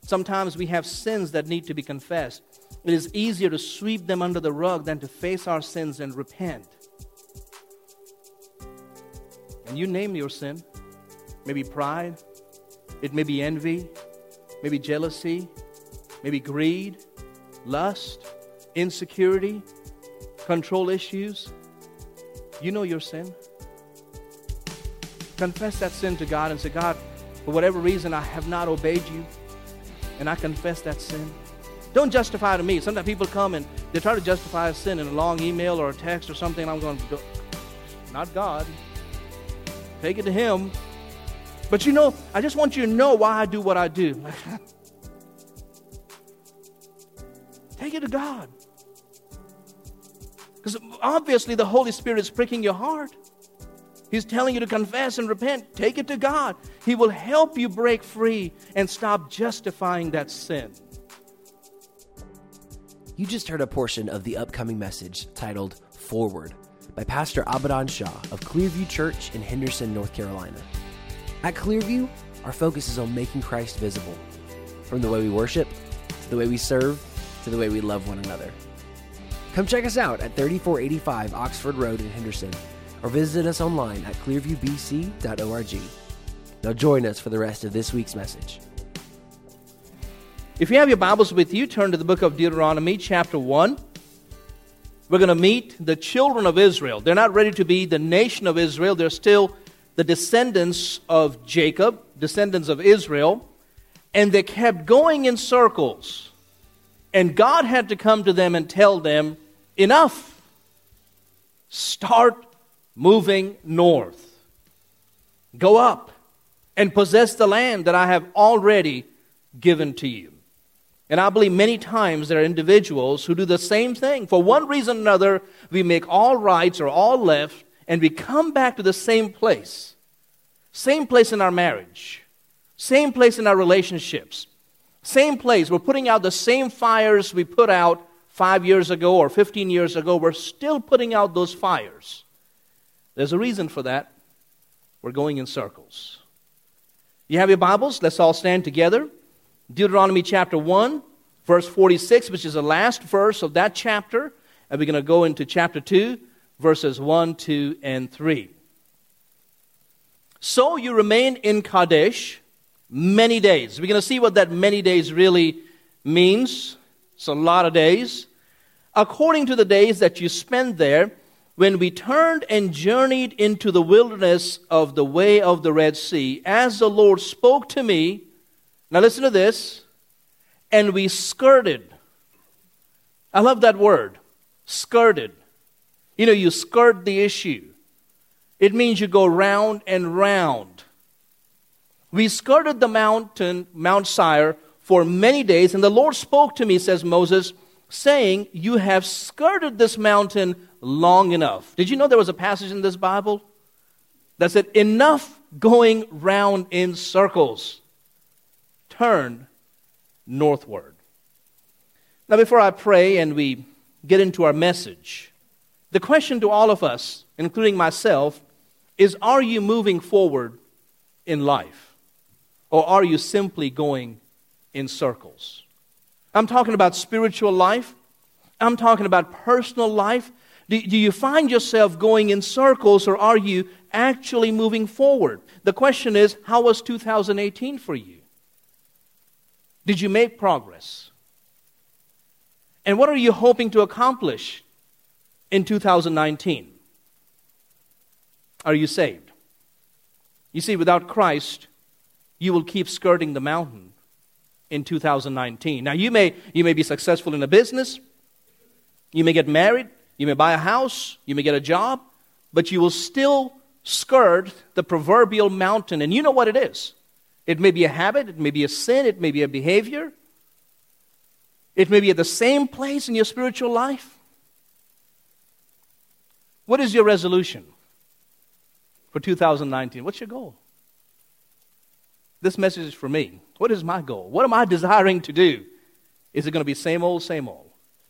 Sometimes we have sins that need to be confessed. It is easier to sweep them under the rug than to face our sins and repent. And you name your sin. Maybe pride. It may be envy. Maybe jealousy. Maybe greed. Lust. Insecurity. Control issues. You know your sin. Confess that sin to God and say, God, for whatever reason I have not obeyed you, and I confess that sin. Don't justify it to me. Sometimes people come and they try to justify a sin in a long email or a text or something. I'm going to go, not God. Take it to Him. But I just want you to know why I do what I do. Take it to God. Because obviously the Holy Spirit is pricking your heart. He's telling you to confess and repent. Take it to God. He will help you break free and stop justifying that sin. You just heard a portion of the upcoming message titled Forward by Pastor Abadan Shah of Clearview Church in Henderson, North Carolina. At Clearview, our focus is on making Christ visible, from the way we worship, to the way we serve, to the way we love one another. Come check us out at 3485 Oxford Road in Henderson, or visit us online at clearviewbc.org. Now join us for the rest of this week's message. If you have your Bibles with you, turn to the book of Deuteronomy, chapter 1. We're going to meet the children of Israel. They're not ready to be the nation of Israel. They're still the descendants of Jacob, descendants of Israel. And they kept going in circles. And God had to come to them and tell them, enough. Start moving north. Go up and possess the land that I have already given to you. And I believe many times there are individuals who do the same thing. For one reason or another, we make all rights or all left, and we come back to the same place. Same place in our marriage. Same place in our relationships. Same place. We're putting out the same fires we put out 5 years ago or 15 years ago. We're still putting out those fires. There's a reason for that. We're going in circles. You have your Bibles? Let's all stand together. Deuteronomy chapter 1, verse 46, which is the last verse of that chapter. And we're going to go into chapter 2, verses 1, 2, and 3. So you remain in Kadesh many days. We're going to see what that many days really means. It's a lot of days. According to the days that you spent there, when we turned and journeyed into the wilderness of the way of the Red Sea, as the Lord spoke to me. Now listen to this. And we skirted. I love that word. Skirted. You skirt the issue. It means you go round and round. We skirted the mountain, Mount Seir, for many days. And the Lord spoke to me, says Moses, saying, you have skirted this mountain long enough. Did you know there was a passage in this Bible that said, enough going round in circles. Turn northward. Now, before I pray and we get into our message, the question to all of us, including myself, is, are you moving forward in life? Or are you simply going in circles? I'm talking about spiritual life. I'm talking about personal life. Do you find yourself going in circles, or are you actually moving forward? The question is, how was 2018 for you? Did you make progress? And what are you hoping to accomplish in 2019? Are you saved? You see, without Christ, you will keep skirting the mountain in 2019. Now, you may be successful in a business. You may get married. You may buy a house. You may get a job. But you will still skirt the proverbial mountain. And you know what it is. It may be a habit. It may be a sin. It may be a behavior. It may be at the same place in your spiritual life. What is your resolution for 2019? What's your goal? This message is for me. What is my goal? What am I desiring to do? Is it going to be same old, same old?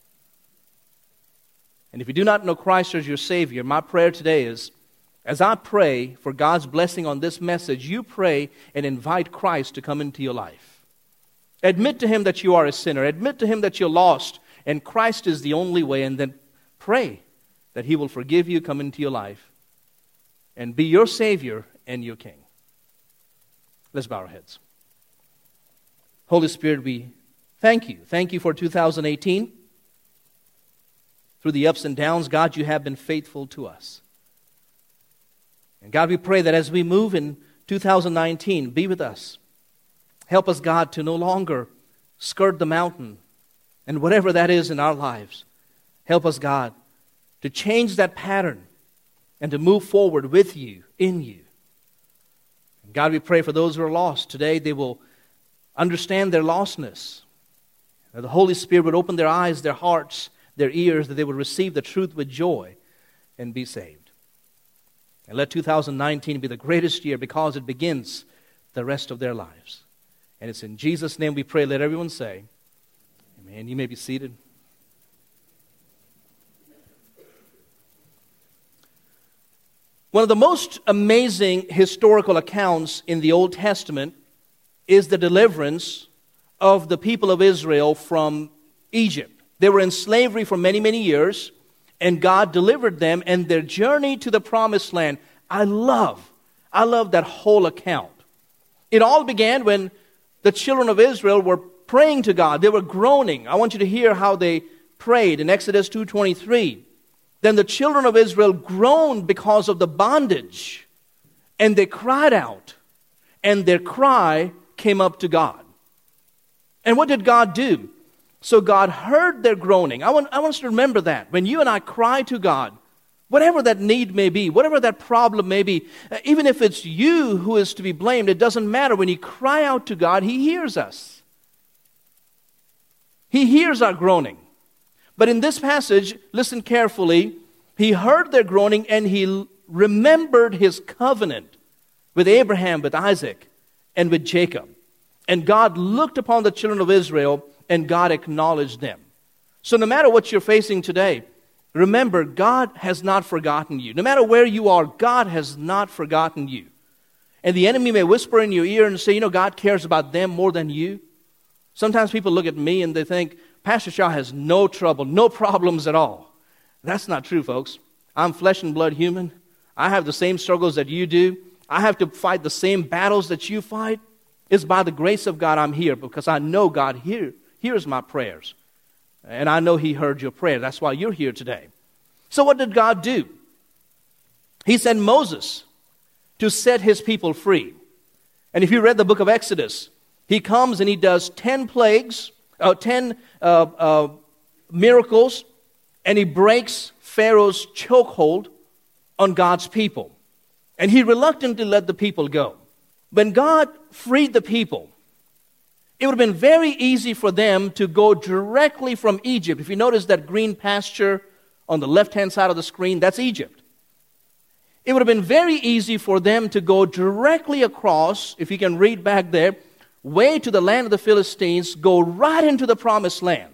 And if you do not know Christ as your Savior, my prayer today is, as I pray for God's blessing on this message, you pray and invite Christ to come into your life. Admit to Him that you are a sinner. Admit to Him that you're lost, and Christ is the only way, and then pray that He will forgive you, come into your life, and be your Savior and your King. Let's bow our heads. Holy Spirit, we thank you. Thank you for 2018. Through the ups and downs, God, you have been faithful to us. And God, we pray that as we move in 2019, be with us. Help us, God, to no longer skirt the mountain and whatever that is in our lives. Help us, God, to change that pattern and to move forward with you, in you. And God, we pray for those who are lost today, they will understand their lostness. That the Holy Spirit would open their eyes, their hearts, their ears, that they would receive the truth with joy and be saved. And let 2019 be the greatest year because it begins the rest of their lives. And it's in Jesus' name we pray. Let everyone say, amen. You may be seated. One of the most amazing historical accounts in the Old Testament is the deliverance of the people of Israel from Egypt. They were in slavery for many, many years, and God delivered them, and their journey to the promised land. I love that whole account. It all began when the children of Israel were praying to God. They were groaning. I want you to hear how they prayed in Exodus 2:23. Then the children of Israel groaned because of the bondage, and they cried out, and their cry came up to God. And what did God do? So God heard their groaning. I want us to remember that. When you and I cry to God, whatever that need may be, whatever that problem may be, even if it's you who is to be blamed, it doesn't matter. When you cry out to God, He hears us. He hears our groaning. But in this passage, listen carefully, He heard their groaning and He remembered His covenant with Abraham, with Isaac, and with Jacob. And God looked upon the children of Israel and God acknowledged them. So no matter what you're facing today, remember, God has not forgotten you. No matter where you are, God has not forgotten you. And the enemy may whisper in your ear and say, God cares about them more than you. Sometimes people look at me and they think, Pastor Shaw has no trouble, no problems at all. That's not true, folks. I'm flesh and blood human. I have the same struggles that you do. I have to fight the same battles that you fight. It's by the grace of God I'm here because I know God hears my prayers. And I know He heard your prayer. That's why you're here today. So what did God do? He sent Moses to set His people free. And if you read the book of Exodus, he comes and he does 10 plagues, 10 miracles, and he breaks Pharaoh's chokehold on God's people. And he reluctantly let the people go. When God freed the people, it would have been very easy for them to go directly from Egypt. If you notice that green pasture on the left-hand side of the screen, that's Egypt. It would have been very easy for them to go directly across, if you can read back there, way to the land of the Philistines, go right into the promised land.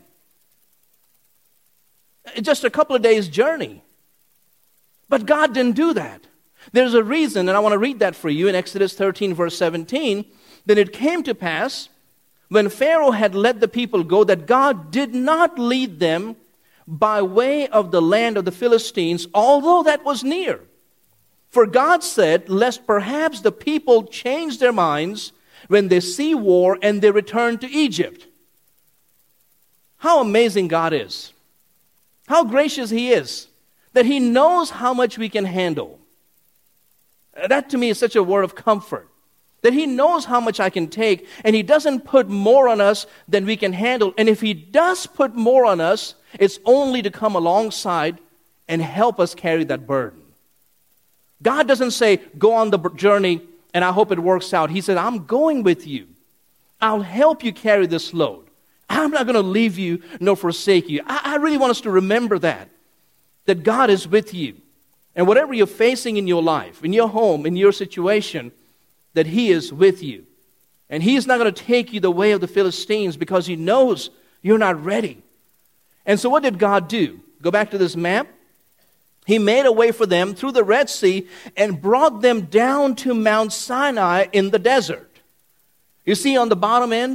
It's just a couple of days' journey. But God didn't do that. There's a reason, and I want to read that for you in Exodus 13, verse 17. Then it came to pass, when Pharaoh had let the people go, that God did not lead them by way of the land of the Philistines, although that was near. For God said, lest perhaps the people change their minds when they see war and they return to Egypt. How amazing God is. How gracious He is, that He knows how much we can handle. That to me is such a word of comfort. That He knows how much I can take, and He doesn't put more on us than we can handle. And if He does put more on us, it's only to come alongside and help us carry that burden. God doesn't say, go on the journey and I hope it works out. He said, I'm going with you. I'll help you carry this load. I'm not going to leave you nor forsake you. I really want us to remember that God is with you. And whatever you're facing in your life, in your home, in your situation, that He is with you. And He's not going to take you the way of the Philistines because He knows you're not ready. And so what did God do? Go back to this map. He made a way for them through the Red Sea and brought them down to Mount Sinai in the desert. You see on the bottom end,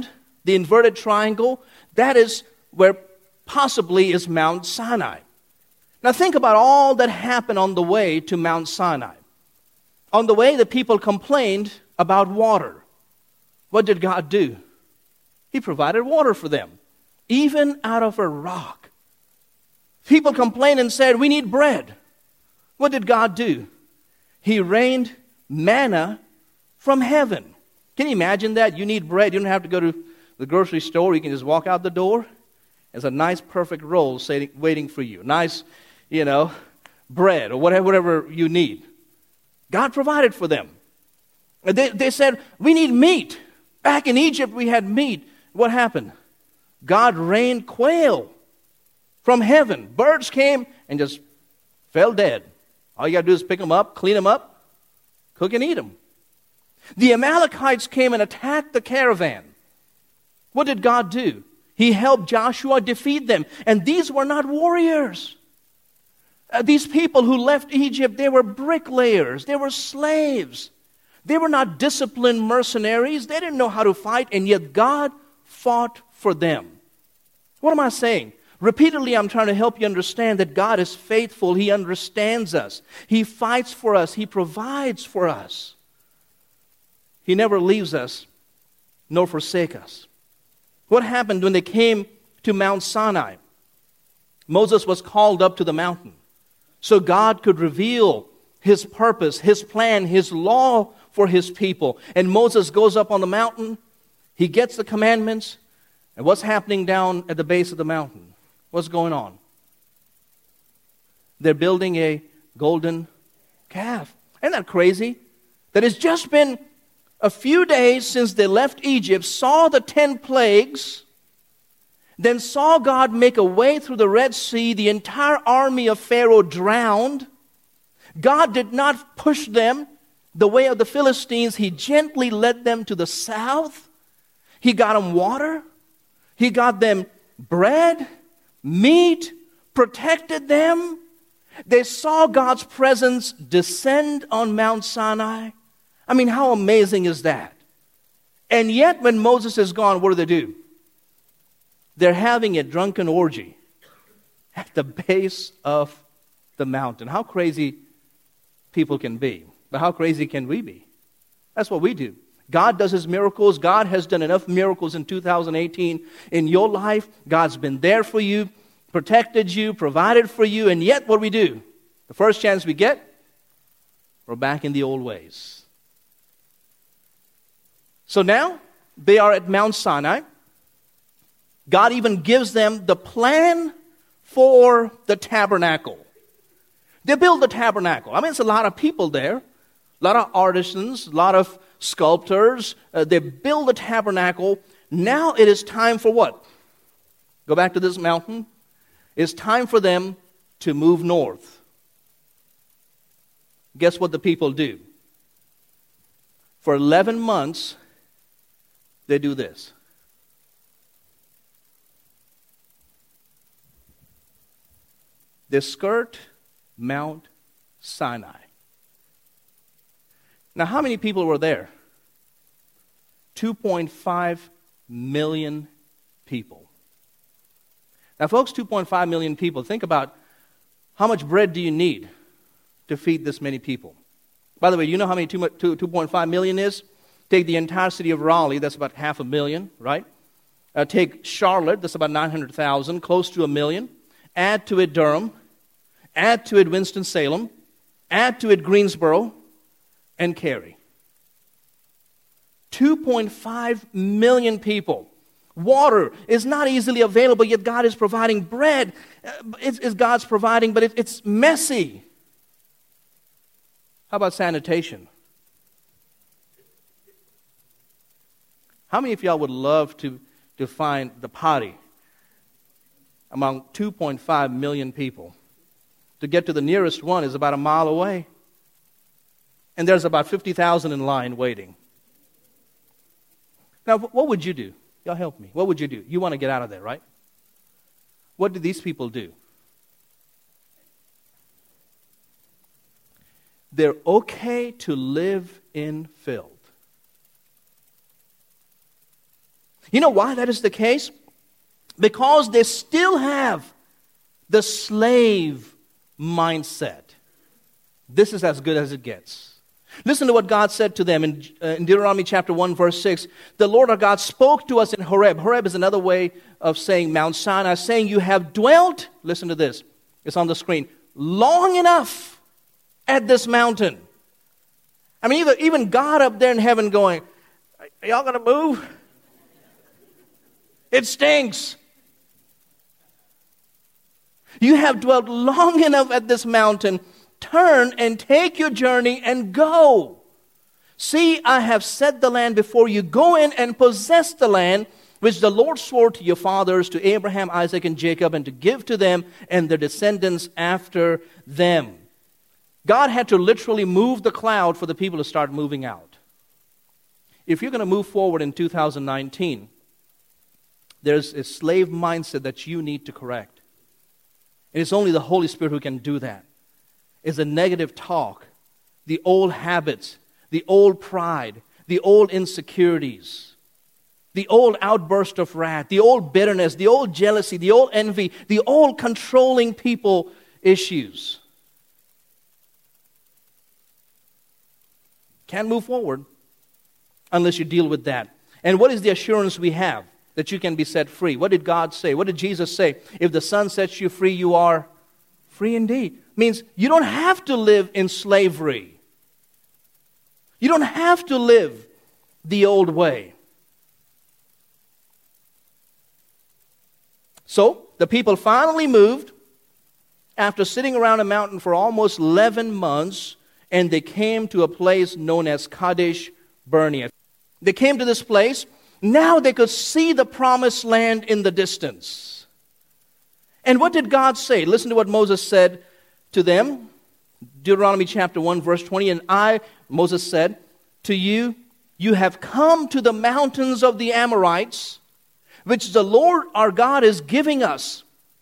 the inverted triangle, that is where possibly is Mount Sinai. Now think about all that happened on the way to Mount Sinai. On the way, the people complained about water. What did God do? He provided water for them, even out of a rock. People complained and said, we need bread. What did God do? He rained manna from heaven. Can you imagine that? You need bread. You don't have to go to the grocery store. You can just walk out the door. There's a nice, perfect roll waiting for you. Nice, bread or whatever you need. God provided for them. They said, we need meat. Back in Egypt, we had meat. What happened? God rained quail from heaven. Birds came and just fell dead. All you got to do is pick them up, clean them up, cook and eat them. The Amalekites came and attacked the caravan. What did God do? He helped Joshua defeat them. And these were not warriors. These people who left Egypt, they were bricklayers. They were slaves. They were not disciplined mercenaries. They didn't know how to fight, and yet God fought for them. What am I saying? Repeatedly, I'm trying to help you understand that God is faithful. He understands us. He fights for us. He provides for us. He never leaves us nor forsake us. What happened when they came to Mount Sinai? Moses was called up to the mountain so God could reveal His purpose, His plan, His law for His people. And Moses goes up on the mountain. He gets the commandments. And what's happening down at the base of the mountain? What's going on? They're building a golden calf. Isn't that crazy? That it's just been a few days since they left Egypt, saw the 10 plagues, then saw God make a way through the Red Sea. The entire army of Pharaoh drowned. God did not push them the way of the Philistines. He gently led them to the south. He got them water. He got them bread, meat, protected them. They saw God's presence descend on Mount Sinai. I mean, how amazing is that? And yet, when Moses is gone, what do? They're having a drunken orgy at the base of the mountain. How crazy people can be. But how crazy can we be? That's what we do. God does His miracles. God has done enough miracles in 2018 in your life. God's been there for you, protected you, provided for you, and yet what do? The first chance we get, we're back in the old ways. So now, they are at Mount Sinai. God even gives them the plan for the tabernacle. They build the tabernacle. I mean, it's a lot of people there, a lot of artisans, a lot of sculptors. They build the tabernacle. Now it is time for what? Go back to this mountain. It's time for them to move north. Guess what the people do? For 11 months, they do this. They skirt Mount Sinai. Now, how many people were there? 2.5 million people. Now, folks, 2.5 million people. Think about how much bread do you need to feed this many people? By the way, you know how many 2.5 million is? Take the entire city of Raleigh, that's about 500,000, right? Take Charlotte, that's about 900,000, close to 1 million. Add to it Durham. Add to it Winston-Salem. Add to it Greensboro and Cary. 2.5 million people. Water is not easily available, yet God is providing. Bread is God's providing, but it's messy. How about sanitation? How many of y'all would love to find the potty among 2.5 million people? To get to the nearest one is about a mile away. And there's about 50,000 in line waiting. Now, what would you do? Y'all help me. What would you do? You want to get out of there, right? What did these people do? They're okay to live in filth. You know why that is the case? Because they still have the slave mindset. This is as good as it gets. Listen to what God said to them in Deuteronomy chapter 1, verse 6. The Lord our God spoke to us in Horeb. Horeb is another way of saying Mount Sinai, saying, you have dwelt, listen to this, it's on the screen, long enough at this mountain. I mean, even God up there in heaven going, are y'all going to move? It stinks. You have dwelt long enough at this mountain. Turn and take your journey and go. See, I have set the land before you. Go in and possess the land which the Lord swore to your fathers, to Abraham, Isaac, and Jacob, and to give to them and their descendants after them. God had to literally move the cloud for the people to start moving out. If you're going to move forward in 2019, there's a slave mindset that you need to correct. And it's only the Holy Spirit who can do that. It's the negative talk, the old habits, the old pride, the old insecurities, the old outburst of wrath, the old bitterness, the old jealousy, the old envy, the old controlling people issues. Can't move forward unless you deal with that. And what is the assurance we have that you can be set free? What did God say? What did Jesus say? If the Son sets you free, you are free indeed. Means you don't have to live in slavery. You don't have to live the old way. So, the people finally moved after sitting around a mountain for almost 11 months, and they came to a place known as Kadesh Barnea. They came to this place. Now they could see the promised land in the distance. And what did God say? Listen to what Moses said to them. Deuteronomy chapter 1, verse 20. And I, Moses said, to you, you have come to the mountains of the Amorites, which the Lord our God is giving us.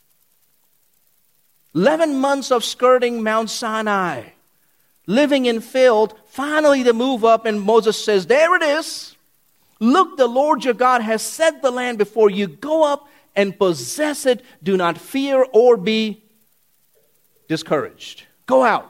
11 months of skirting Mount Sinai, living in filth. Finally they move up and Moses says, there it is. Look, the Lord your God has set the land before you. Go up and possess it. Do not fear or be discouraged. Go out.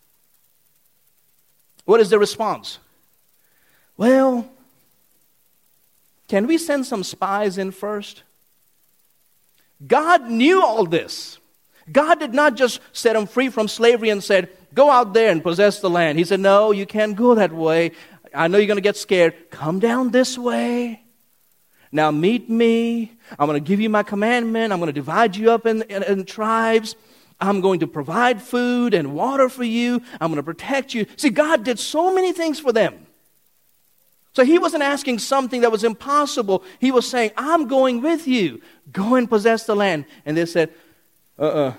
What is the response? Well, can we send some spies in first? God knew all this. God did not just set them free from slavery and said, go out there and possess the land. He said, no, you can't go that way. I know you're going to get scared. Come down this way. Now meet me. I'm going to give you my commandment. I'm going to divide you up in tribes. I'm going to provide food and water for you. I'm going to protect you. See, God did so many things for them. So he wasn't asking something that was impossible. He was saying, I'm going with you. Go and possess the land. And they said, And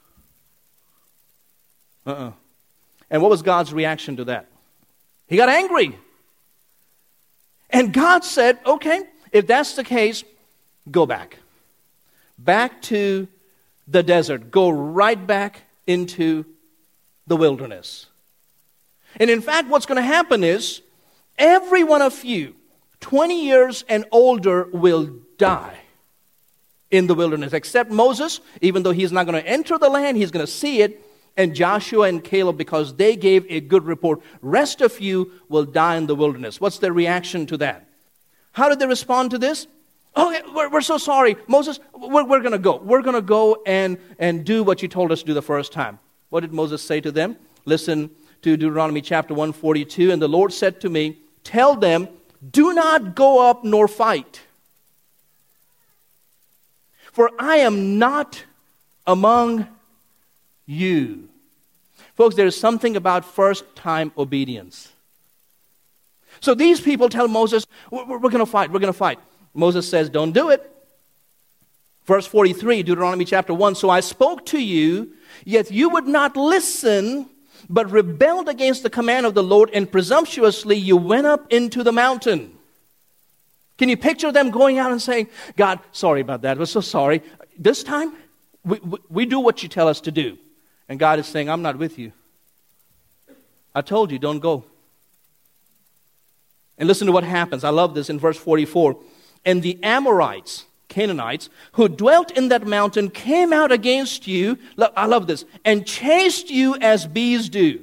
what was God's reaction to that? He got angry. And God said, okay, if that's the case, go back. Back to the desert. Go right back into the wilderness. And in fact, what's going to happen is, every one of you, 20 years and older, will die in the wilderness. Except Moses, even though he's not going to enter the land, he's going to see it. And Joshua and Caleb, because they gave a good report. Rest of you will die in the wilderness. What's their reaction to that? How did they respond to this? Oh, we're so sorry. Moses, we're going to go. We're going to go and do what you told us to do the first time. What did Moses say to them? Listen to Deuteronomy chapter 142. And the Lord said to me, tell them, do not go up nor fight. For I am not among you. Folks, there is something about first-time obedience. So these people tell Moses, we're going to fight, we're going to fight. Moses says, don't do it. Verse 43, Deuteronomy chapter 1, so I spoke to you, yet you would not listen, but rebelled against the command of the Lord, and presumptuously you went up into the mountain. Can you picture them going out and saying, God, sorry about that, we're so sorry. This time, we do what you tell us to do. And God is saying, I'm not with you. I told you, don't go. And listen to what happens. I love this in verse 44. and the Amorites, Canaanites, who dwelt in that mountain came out against you, I love this, and chased you as bees do.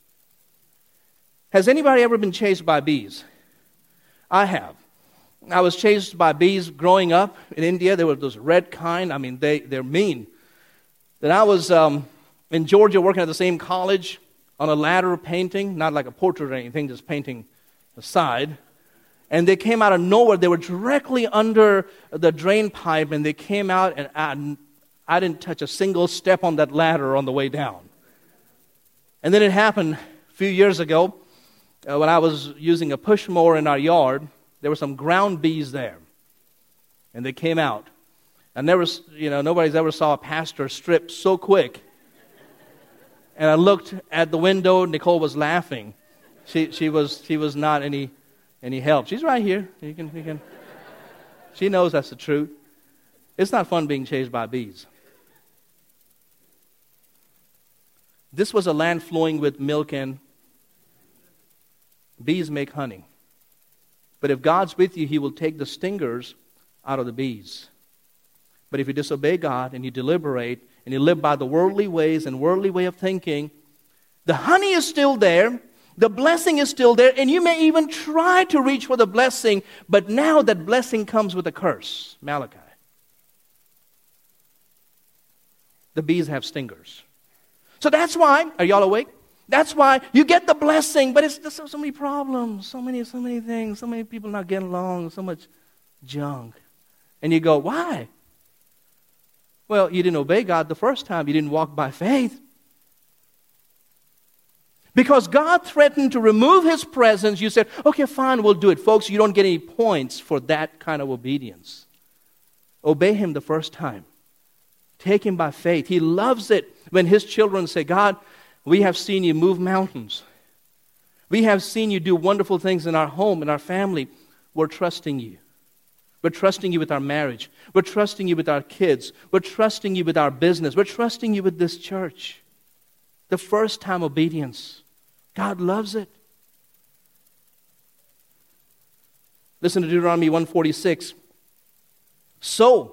Has anybody ever been chased by bees? I have. I was chased by bees growing up in India. They were those red kind. I mean, they're mean. Then I was in Georgia working at the same college on a ladder painting, not like a portrait or anything, just painting the side. And they came out of nowhere. They were directly under the drain pipe, and they came out, and I didn't touch a single step on that ladder on the way down. And then it happened a few years ago when I was using a push mower in our yard. There were some ground bees there, and they came out. I never, nobody's ever saw a pastor strip so quick. And I looked at the window. Nicole was laughing. She was not any help. She's right here. You can. She knows that's the truth. It's not fun being chased by bees. This was a land flowing with milk, and bees make honey. But if God's with you, He will take the stingers out of the bees. But if you disobey God and you deliberate and you live by the worldly ways and worldly way of thinking, the honey is still there, the blessing is still there, and you may even try to reach for the blessing, but now that blessing comes with a curse. Malachi. The bees have stingers. So that's why, are y'all awake? That's why you get the blessing, but it's just so many problems, so many things, so many people not getting along, so much junk. And you go, why? Well, you didn't obey God the first time. You didn't walk by faith. Because God threatened to remove His presence, you said, okay, fine, we'll do it. Folks, you don't get any points for that kind of obedience. Obey Him the first time. Take Him by faith. He loves it when His children say, God, we have seen you move mountains. We have seen you do wonderful things in our home, in our family. We're trusting you. We're trusting you with our marriage. We're trusting you with our kids. We're trusting you with our business. We're trusting you with this church. The first time obedience. God loves it. Listen to Deuteronomy 1:46. So,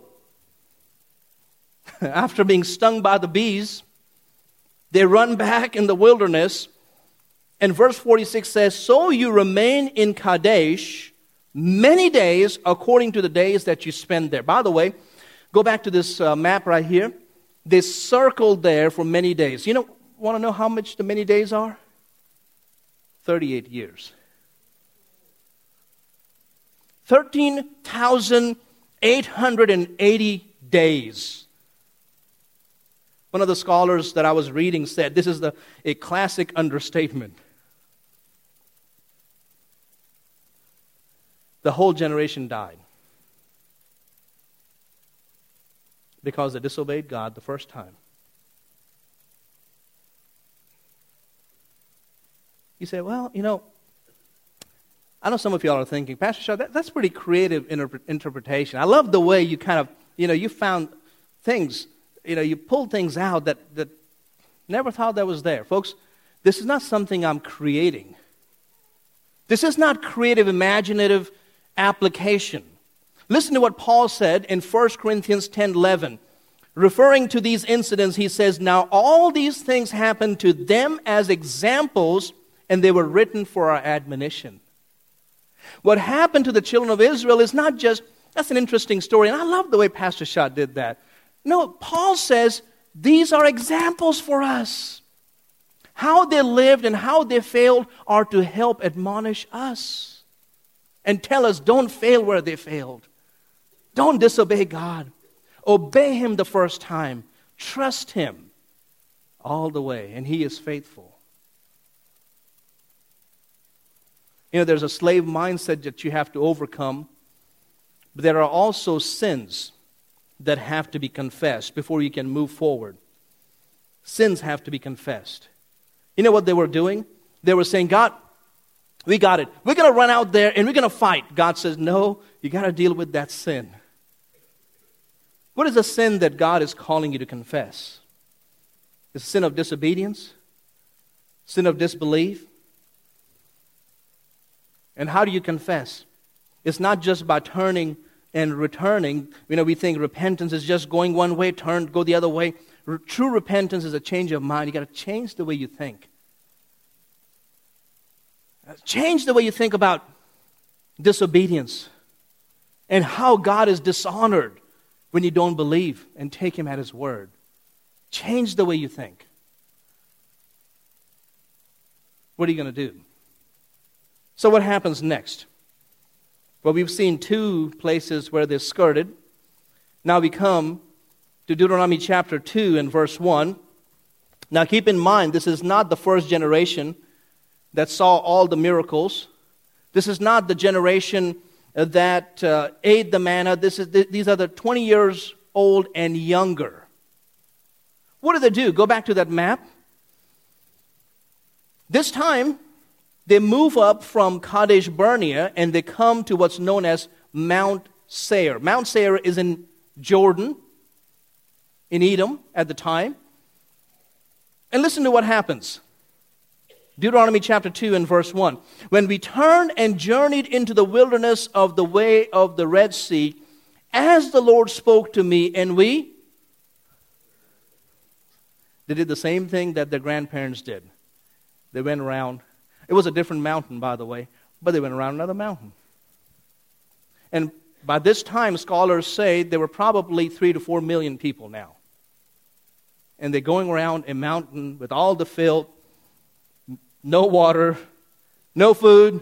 after being stung by the bees, they run back in the wilderness. And verse 46 says, so you remain in Kadesh many days according to the days that you spend there. By the way, go back to this map right here. They circled there for many days. Want to know how much the many days are? 38 years. 13,880 days. One of the scholars that I was reading said this is a classic understatement. The whole generation died because they disobeyed God the first time. You say, well, I know some of y'all are thinking, Pastor Shaw, that's pretty creative interpretation. I love the way you kind of, you found things, you pulled things out that never thought that was there. Folks, this is not something I'm creating. This is not creative, imaginative application. Listen to what Paul said in 1 Corinthians 10:11. Referring to these incidents, he says, now all these things happened to them as examples, and they were written for our admonition. What happened to the children of Israel is not just, that's an interesting story, and I love the way Pastor Shah did that. No, Paul says these are examples for us. How they lived and how they failed are to help admonish us and tell us don't fail where they failed. Don't disobey God. Obey Him the first time. Trust Him all the way, and He is faithful. There's a slave mindset that you have to overcome, but there are also sins that have to be confessed before you can move forward. Sins have to be confessed. You know what they were doing? They were saying, God, we got it. We're going to run out there and we're going to fight. God says, no, you got to deal with that sin. What is the sin that God is calling you to confess? Is it sin of disobedience? Sin of disbelief? And how do you confess? It's not just by turning and returning. We think repentance is just going one way, go the other way. True repentance is a change of mind. You got to change the way you think. Change the way you think about disobedience and how God is dishonored when you don't believe and take Him at His word. Change the way you think. What are you going to do? So what happens next? Well, we've seen two places where they're skirted. Now we come to Deuteronomy chapter 2 and verse 1. Now keep in mind, this is not the first generation that saw all the miracles. This is not the generation that ate the manna. These are the 20 years old and younger. What do they do? Go back to that map. This time, they move up from Kadesh Barnea and they come to what's known as Mount Seir. Mount Seir is in Jordan, in Edom at the time. And listen to what happens. Deuteronomy chapter 2 and verse 1. When we turned and journeyed into the wilderness of the way of the Red Sea, as the Lord spoke to me, and they did the same thing that their grandparents did. They went around. It was a different mountain, by the way, but they went around another mountain. And by this time, scholars say there were probably 3 to 4 million people now. And they're going around a mountain with all the filth, no water, no food,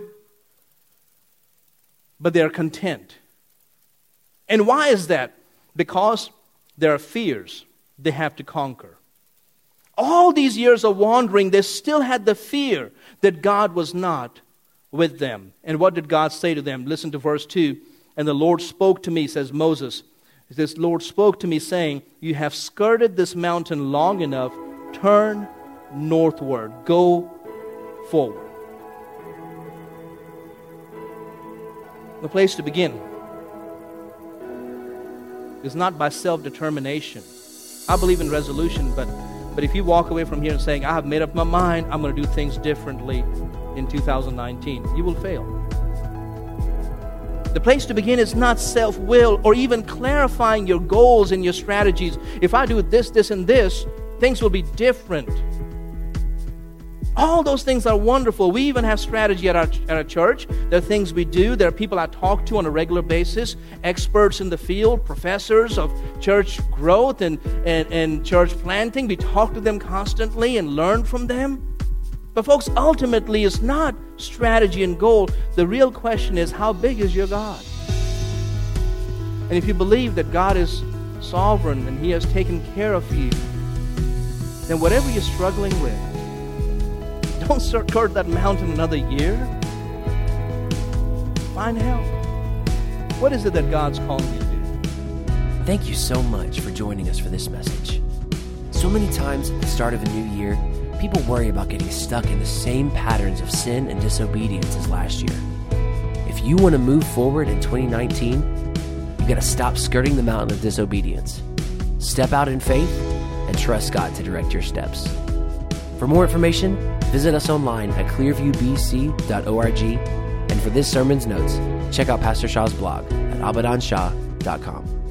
but they're content. And why is that? Because there are fears they have to conquer. All these years of wandering, they still had the fear that God was not with them. And what did God say to them? Listen to verse 2. And the Lord spoke to me, says Moses. This Lord spoke to me saying, you have skirted this mountain long enough. Turn northward. Go forward. The place to begin is not by self-determination. I believe in resolution, but if you walk away from here and saying, I have made up my mind, I'm going to do things differently in 2019, you will fail. The place to begin is not self-will or even clarifying your goals and your strategies. If I do this, this, and this, things will be different. All those things are wonderful. We even have strategy at our church. There are things we do. There are people I talk to on a regular basis, experts in the field, professors of church growth and church planting. We talk to them constantly and learn from them. But folks, ultimately, it's not strategy and goal. The real question is, how big is your God? And if you believe that God is sovereign and He has taken care of you, then whatever you're struggling with, don't skirt that mountain another year. Find help. What is it that God's calling you to do? Thank you so much for joining us for this message. So many times at the start of a new year, people worry about getting stuck in the same patterns of sin and disobedience as last year. If you want to move forward in 2019, you've got to stop skirting the mountain of disobedience. Step out in faith and trust God to direct your steps. For more information, visit us online at clearviewbc.org. And for this sermon's notes, check out Pastor Shah's blog at abadanshah.com.